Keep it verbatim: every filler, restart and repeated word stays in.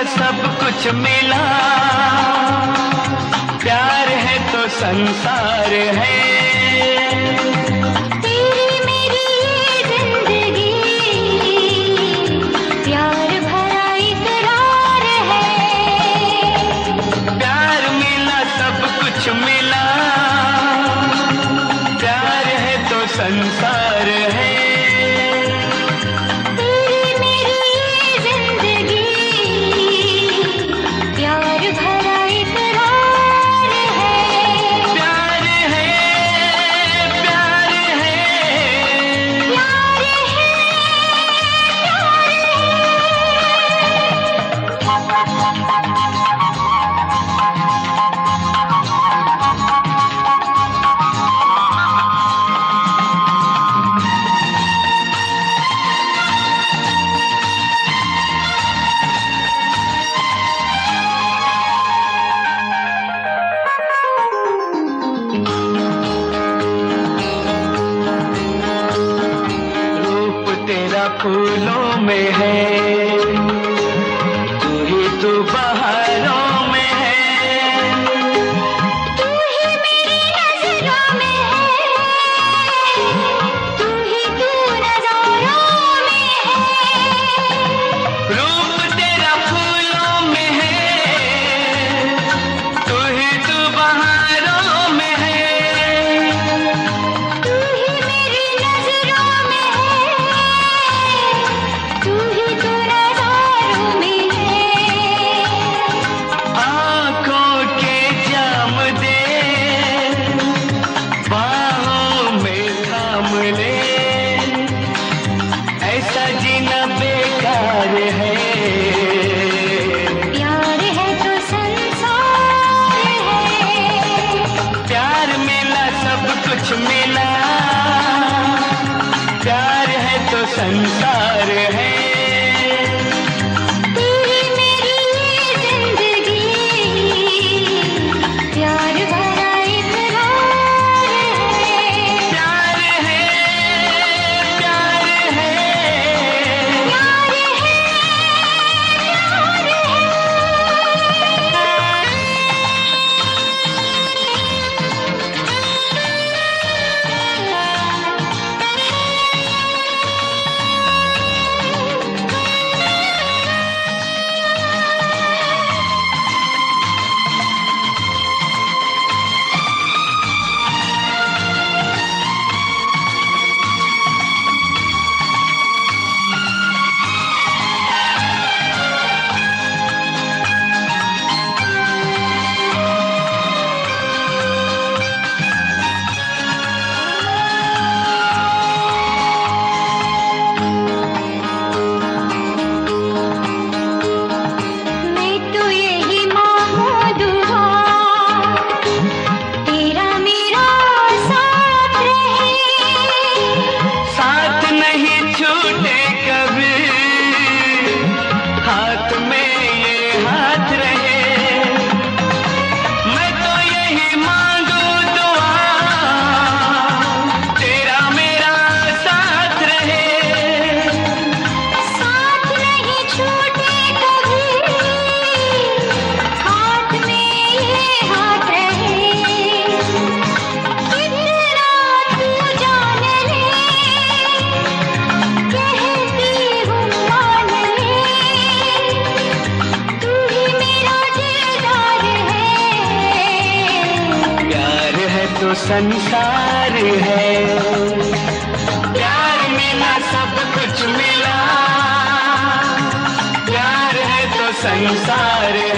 सब कुछ मिला, प्यार है तो संसार है। तेरी मेरी ये जिंदगी प्यार भरा इकरार है। प्यार मिला सब कुछ मिला, प्यार है तो संसार है। फूलों में है, तू ही तू बहारों में है। तू ही मेरी नजरों में है, तू ही तू नजारों में है। रूप तेरा फूलों में है, तू ही तू बहारों में है। तू ही मेरी नजरों में है, तू ही तू नजारों में है। आँखों के जाम दे, बाहों में थाम ले, ऐसा जीना बेकार है। प्यार है तो संसार है। प्यार मिला सब कुछ मिला, प्यार है तो संसार है। तेरी मेरी ये जिंदगी प्यार भरा इकरार है। प्यार है, प्यार है, प्यार है, प्यार है। मैं तो यही मांगू दुआ, तेरा मेरा साथ रहे। साथ नहीं छूटे कभी, हाथ में ये हाथ रहे। मैं तो यही मांगू दुआ, तेरा मेरा साथ रहे। साथ नहीं छूटे कभी, हाथ में ये हाथ रहे। कितना तू जान ले, कहती हूँ मान ले। तू ही मेरा दिलदार है। प्यार है तो संसार है। प्यार मिला सब कुछ मिला, प्यार है तो संसार